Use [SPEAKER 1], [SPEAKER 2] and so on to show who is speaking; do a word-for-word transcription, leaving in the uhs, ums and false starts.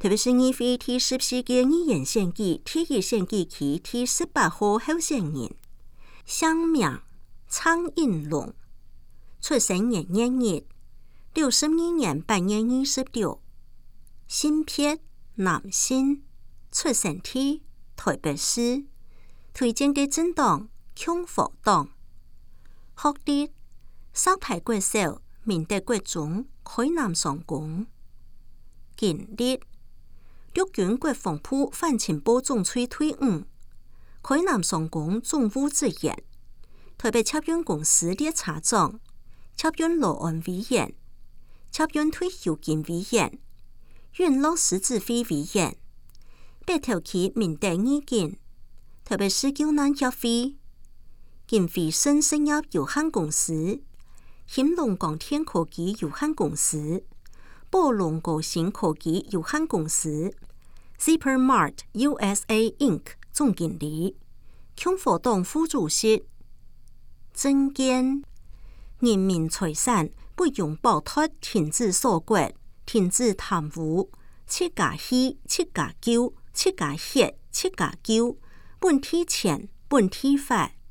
[SPEAKER 1] 特别是议会第十四届议员选举第一选举区第十八号候选人，乡名苍应龙，出生年月日六十二年八月二十六，性别男性，出生地台北市，推荐嘅政党共和党，学历上台国小明德国中海南商工，经历陆军国防部反情报总处退伍，海南商工总务职员，台北车运公司列车长，车运劳安委员，车运退休金委员，运乐狮子会委员，北投區明德意見，台北市救難協會，金輝生實業有限公司，興隆光電科技有限公司，寶龍高新科技有限公司 ，Supermart U S A Incorporated 總經理，共和黨副主席，政見，人民財產不容剥奪，停止鎖國，停止貪污，七加四、七加九、七加血、七加九，本體錢、本體法。